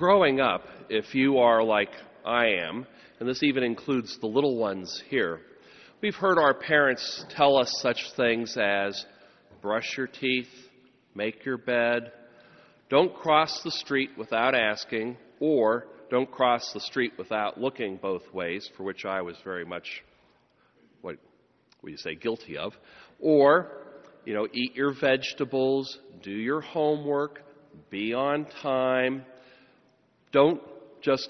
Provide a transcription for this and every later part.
growing up, if you are like I am, and this even includes the little ones here, we've heard our parents tell us such things as brush your teeth, make your bed, don't cross the street without asking, or don't cross the street without looking both ways, for which I was very much, what you say, guilty of. Or, eat your vegetables, do your homework, be on time. Don't just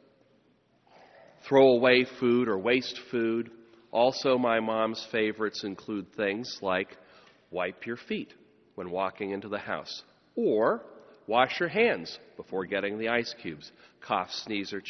throw away food or waste food. Also, my mom's favorites include things like wipe your feet when walking into the house, or wash your hands before getting the ice cubes. Cough, sneeze, or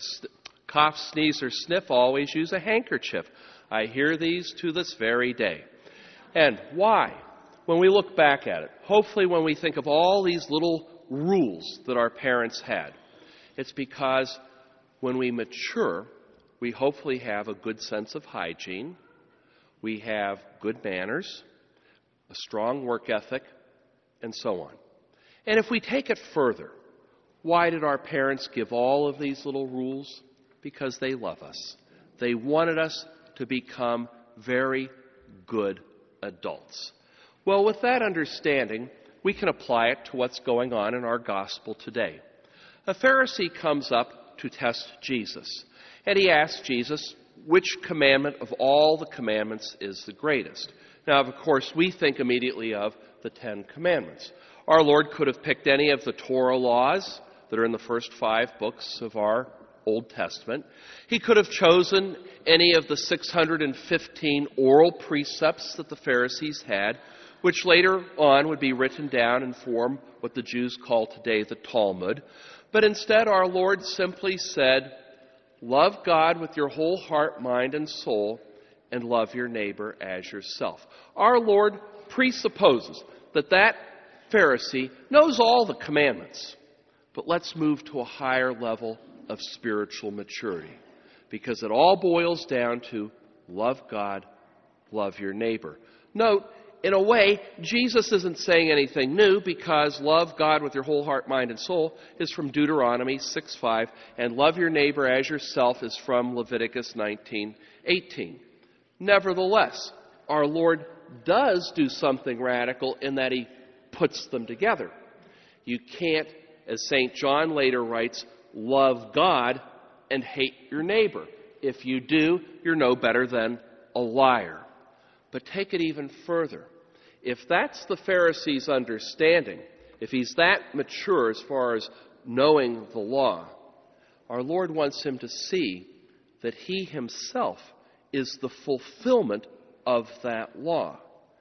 sniff, always use a handkerchief. I hear these to this very day. And why? When we look back at it, hopefully when we think of all these little rules that our parents had, it's because when we mature, we hopefully have a good sense of hygiene, we have good manners, a strong work ethic, and so on. And if we take it further, why did our parents give all of these little rules? Because they love us. They wanted us to become very good adults. Well, with that understanding, we can apply it to what's going on in our gospel today. A Pharisee comes up to test Jesus, and he asks Jesus which commandment of all the commandments is the greatest. Now, of course, we think immediately of the 10 Commandments. Our Lord could have picked any of the Torah laws that are in the first 5 books of our Old Testament. He could have chosen any of the 615 oral precepts that the Pharisees had, which later on would be written down and form what the Jews call today the Talmud. But instead, our Lord simply said, love God with your whole heart, mind, and soul, and love your neighbor as yourself. Our Lord presupposes that Pharisee knows all the commandments. But let's move to a higher level of spiritual maturity, because it all boils down to love God, love your neighbor. Note, in a way, Jesus isn't saying anything new, because love God with your whole heart, mind, and soul is from Deuteronomy 6:5, and love your neighbor as yourself is from Leviticus 19:18. Nevertheless, our Lord does do something radical in that he puts them together. You can't, as St. John later writes, love God and hate your neighbor. If you do, you're no better than a liar. But take it even further. If that's the Pharisee's understanding, if he's that mature as far as knowing the law, our Lord wants him to see that he himself is the fulfillment of that law.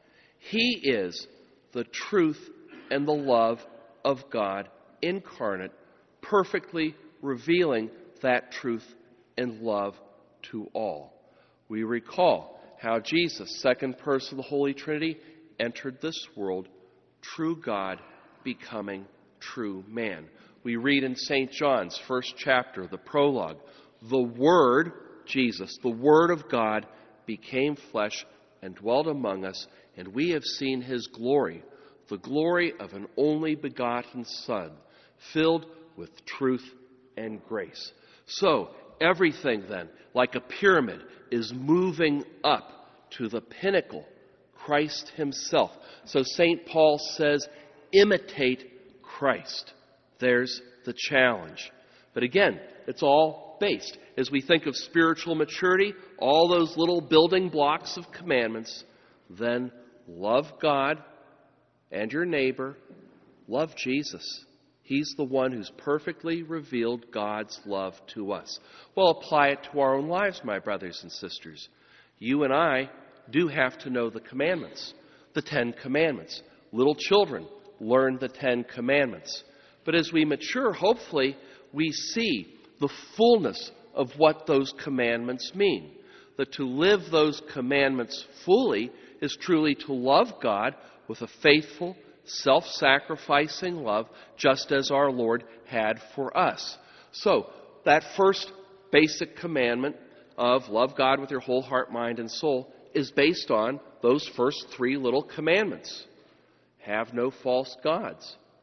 He is the truth and the love of God incarnate, perfectly revealing that truth and love to all. We recall how Jesus, second person of the Holy Trinity, entered this world, true God becoming true man. We read in St. John's first chapter, the prologue, the Word, Jesus, the Word of God, became flesh and dwelt among us, and we have seen his glory, the glory of an only begotten Son, filled with truth and grace. So, everything then, like a pyramid, is moving up to the pinnacle, Christ himself. So St. Paul says, imitate Christ. There's the challenge. But again, it's all based. As we think of spiritual maturity, all those little building blocks of commandments, then love God and your neighbor. Love Jesus. He's the one who's perfectly revealed God's love to us. Well, apply it to our own lives, my brothers and sisters. You and I do have to know the commandments, the 10 Commandments. Little children learn the 10 Commandments. But as we mature, hopefully, we see the fullness of what those commandments mean. That to live those commandments fully is truly to love God with a faithful, self-sacrificing love, just as our Lord had for us. So, that first basic commandment of love God with your whole heart, mind, and soul is based on those first 3 little commandments. Have no false gods.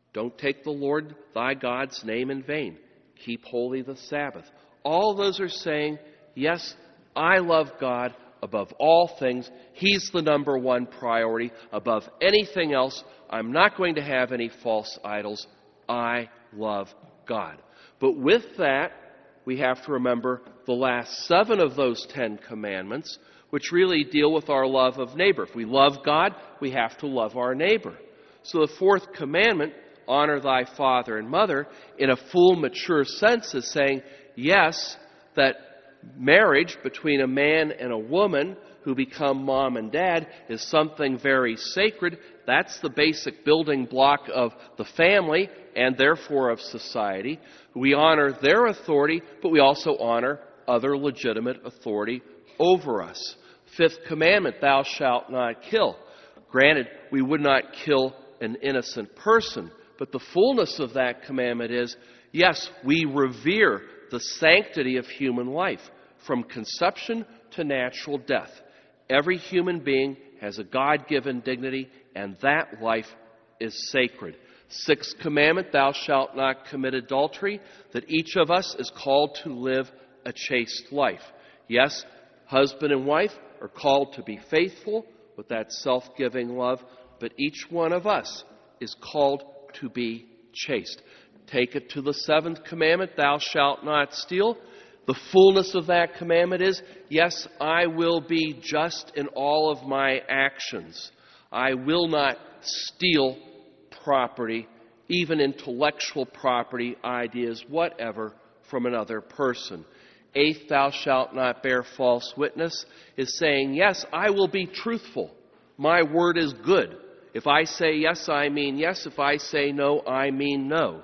Don't take the Lord thy God's name in vain. Keep holy the Sabbath. All those are saying, yes, I love God above all things. He's the number one priority above anything else. I'm not going to have any false idols. I love God. But with that, we have to remember the last 7 of those 10 commandments, which really deal with our love of neighbor. If we love God, we have to love our neighbor. So the 4th commandment, honor thy father and mother, in a full, mature sense is saying, yes, that marriage between a man and a woman who become mom and dad is something very sacred. That's the basic building block of the family and therefore of society. We honor their authority, but we also honor other legitimate authority over us. 5th commandment, thou shalt not kill. Granted, we would not kill an innocent person, but the fullness of that commandment is, yes, we revere the sanctity of human life from conception to natural death. Every human being has a God-given dignity, and that life is sacred. 6th commandment, thou shalt not commit adultery, that each of us is called to live a chaste life. Yes, husband and wife are called to be faithful with that self-giving love, but each one of us is called to be chaste. Take it to the 7th commandment, thou shalt not steal. The fullness of that commandment is, yes, I will be just in all of my actions. I will not steal property, even intellectual property, ideas, whatever, from another person. 8th, thou shalt not bear false witness, is saying, yes, I will be truthful. My word is good. If I say yes, I mean yes. If I say no, I mean no.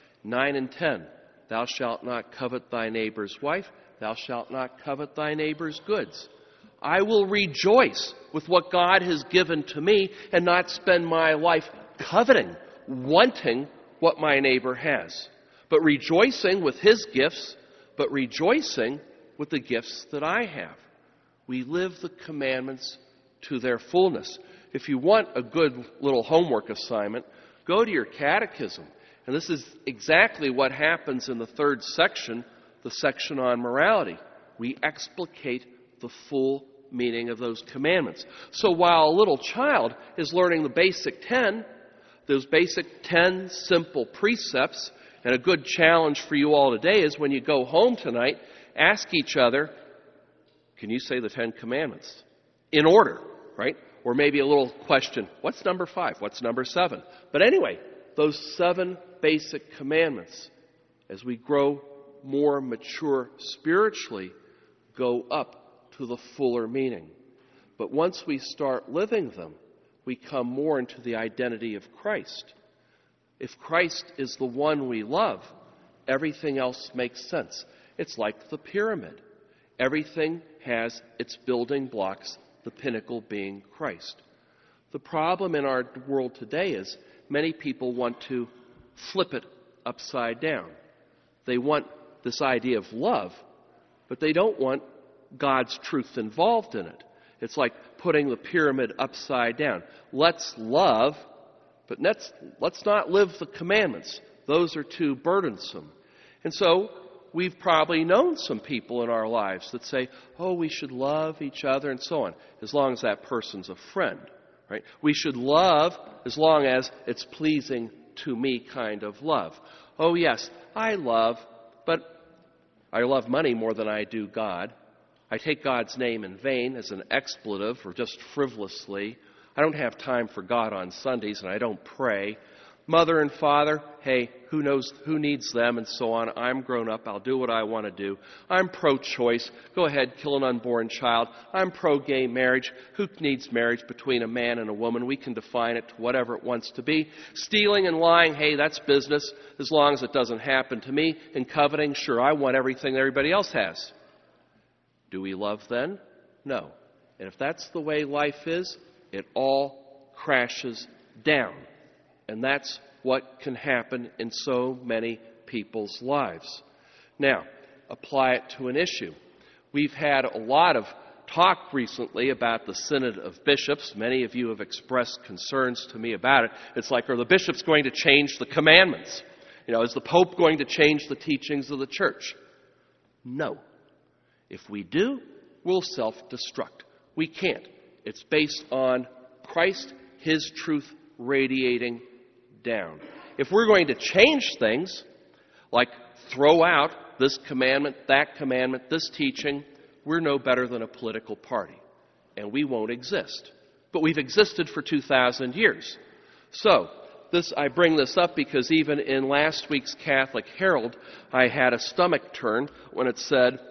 9 and 10, thou shalt not covet thy neighbor's wife. Thou shalt not covet thy neighbor's goods. I will rejoice with what God has given to me and not spend my life coveting, wanting what my neighbor has, but rejoicing with his gifts, but rejoicing with the gifts that I have. We live the commandments to their fullness. If you want a good little homework assignment, go to your catechism. And this is exactly what happens in the 3rd section, the section on morality. We explicate the full meaning of those commandments. So while a little child is learning the basic 10, those basic 10 simple precepts, and a good challenge for you all today is when you go home tonight, ask each other, can you say the 10 commandments? In order, right? Or maybe a little question, what's number 5? What's number 7? But anyway, those 7 basic commandments, as we grow more mature spiritually, go up to the fuller meaning. But once we start living them, we come more into the identity of Christ. If Christ is the one we love, everything else makes sense. It's like the pyramid. Everything has its building blocks, the pinnacle being Christ. The problem in our world today is many people want to flip it upside down. They want this idea of love, but they don't want God's truth involved in it. It's like putting the pyramid upside down. Let's love, but let's not live the commandments. Those are too burdensome. And so we've probably known some people in our lives that say, oh, we should love each other and so on, as long as that person's a friend. Right? We should love as long as it's pleasing to me kind of love. Oh, yes, I love, but I love money more than I do God. I take God's name in vain as an expletive or just frivolously. I don't have time for God on Sundays and I don't pray. Mother and father, hey, who knows, who needs them and so on. I'm grown up. I'll do what I want to do. I'm pro-choice. Go ahead, kill an unborn child. I'm pro-gay marriage. Who needs marriage between a man and a woman? We can define it to whatever it wants to be. Stealing and lying, hey, that's business as long as it doesn't happen to me. And coveting, sure, I want everything that everybody else has. Do we love then? No. And if that's the way life is, it all crashes down. And that's what can happen in so many people's lives. Now, apply it to an issue. We've had a lot of talk recently about the Synod of Bishops. Many of you have expressed concerns to me about it. It's like, are the bishops going to change the commandments? Is the Pope going to change the teachings of the Church? No. If we do, we'll self-destruct. We can't. It's based on Christ, His truth radiating down. If we're going to change things, like throw out this commandment, this teaching, we're no better than a political party. And we won't exist. But we've existed for 2,000 years. So, I bring this up because even in last week's Catholic Herald, I had a stomach turn when it said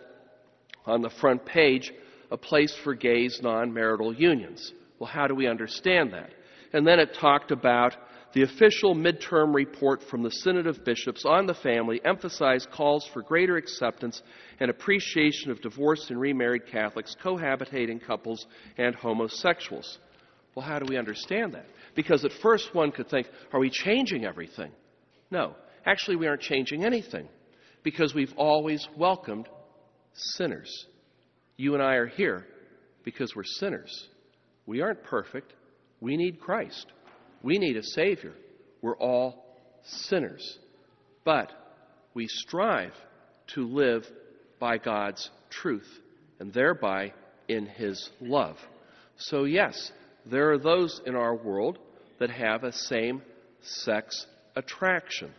on the front page, a place for gays' non-marital unions. Well, how do we understand that? And then it talked about the official midterm report from the Synod of Bishops on the family emphasized calls for greater acceptance and appreciation of divorced and remarried Catholics, cohabitating couples, and homosexuals. Well, how do we understand that? Because at first one could think, are we changing everything? No, actually we aren't changing anything because we've always welcomed sinners. You and I are here because we're sinners. We aren't perfect. We need Christ. We need a Savior. We're all sinners. But we strive to live by God's truth and thereby in His love. So yes, there are those in our world that have a same-sex attraction.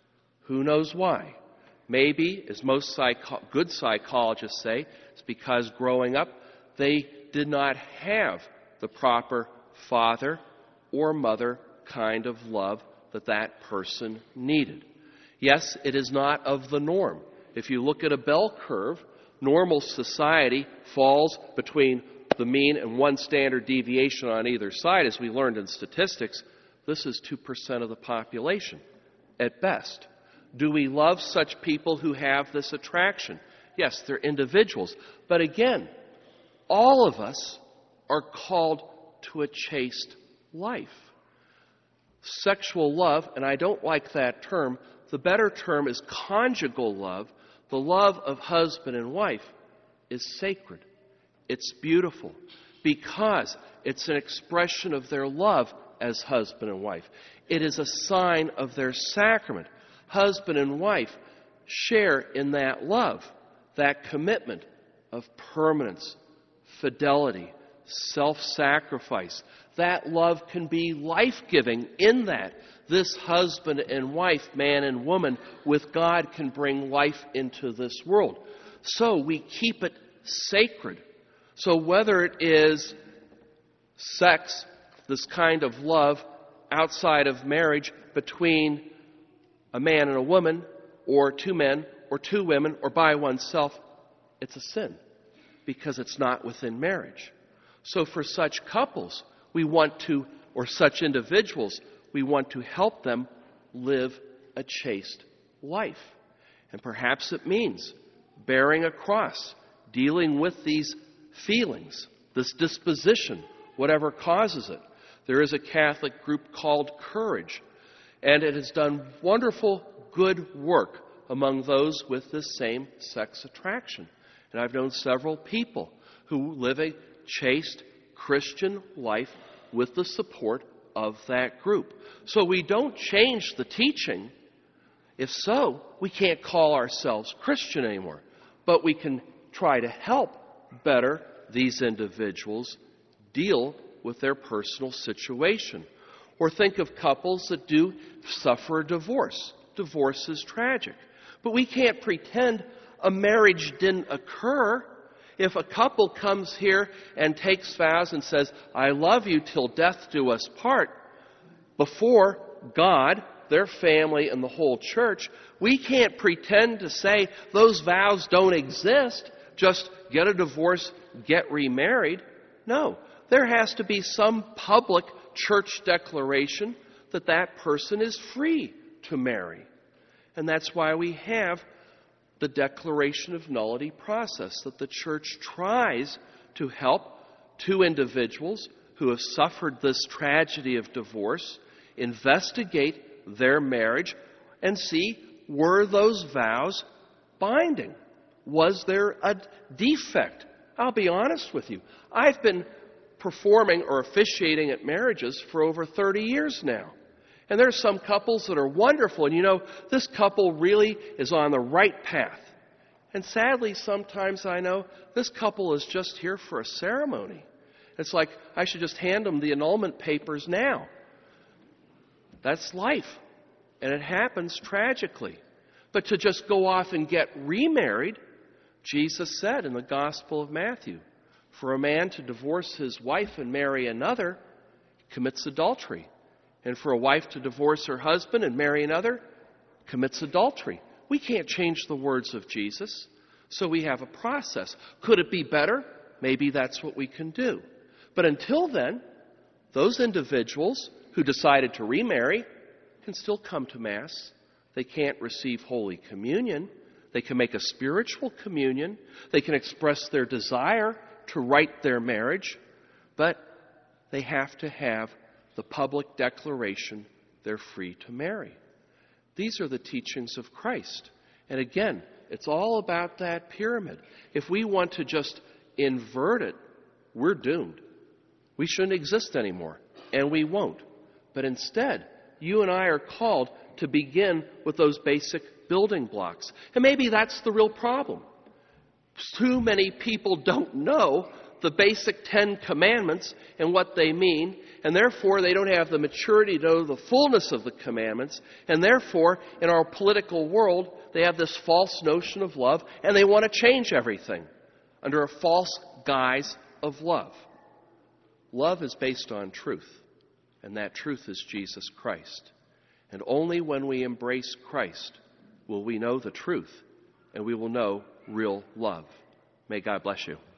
Who knows why? Maybe, as most good psychologists say, it's because growing up they did not have the proper father or mother kind of love that person needed. Yes, it is not of the norm. If you look at a bell curve, normal society falls between the mean and one standard deviation on either side. As we learned in statistics, this is 2% of the population at best. Do we love such people who have this attraction? Yes, they're individuals. But again, all of us are called to a chaste life. Sexual love, and I don't like that term, the better term is conjugal love. The love of husband and wife is sacred. It's beautiful because it's an expression of their love as husband and wife. It is a sign of their sacrament. Husband and wife share in that love, that commitment of permanence, fidelity, self-sacrifice. That love can be life-giving in that this husband and wife, man and woman, with God can bring life into this world. So we keep it sacred. So whether it is sex, this kind of love outside of marriage between a man and a woman, or two men, or two women, or by oneself, it's a sin because it's not within marriage. So for such couples, we want to, or such individuals, we want to help them live a chaste life. And perhaps it means bearing a cross, dealing with these feelings, this disposition, whatever causes it. There is a Catholic group called Courage, and it has done wonderful, good work among those with this same sex attraction. And I've known several people who live a chaste Christian life with the support of that group. So we don't change the teaching. If so, we can't call ourselves Christian anymore. But we can try to help better these individuals deal with their personal situation. Or think of couples that do suffer a divorce. Divorce is tragic. But we can't pretend a marriage didn't occur. If a couple comes here and takes vows and says, I love you till death do us part, before God, their family, and the whole church, we can't pretend to say those vows don't exist. Just get a divorce, get remarried. No, there has to be some public church declaration that that person is free to marry. And that's why we have the declaration of nullity process, that the church tries to help two individuals who have suffered this tragedy of divorce investigate their marriage and see, were those vows binding? Was there a defect I'll be honest with you. I've been performing or officiating at marriages for over 30 years now. And there's some couples that are wonderful, and this couple really is on the right path. And sadly, sometimes I know this couple is just here for a ceremony. It's like I should just hand them the annulment papers now. That's life, and it happens tragically. But to just go off and get remarried, Jesus said in the Gospel of Matthew, for a man to divorce his wife and marry another commits adultery. And for a wife to divorce her husband and marry another commits adultery. We can't change the words of Jesus, so we have a process. Could it be better? Maybe that's what we can do. But until then, those individuals who decided to remarry can still come to Mass. They can't receive Holy Communion. They can make a spiritual communion. They can express their desire to right their marriage. But they have to have the public declaration they're free to marry. These are the teachings of Christ. And again, it's all about that pyramid. If we want to just invert it, we're doomed. We shouldn't exist anymore, and we won't. But instead, you and I are called to begin with those basic building blocks. And maybe that's the real problem. Too many people don't know the basic 10 commandments and what they mean, and therefore they don't have the maturity to know the fullness of the commandments, and therefore in our political world they have this false notion of love, and they want to change everything under a false guise of love. Love is based on truth, and that truth is Jesus Christ. And only when we embrace Christ will we know the truth, and we will know real love. May God bless you.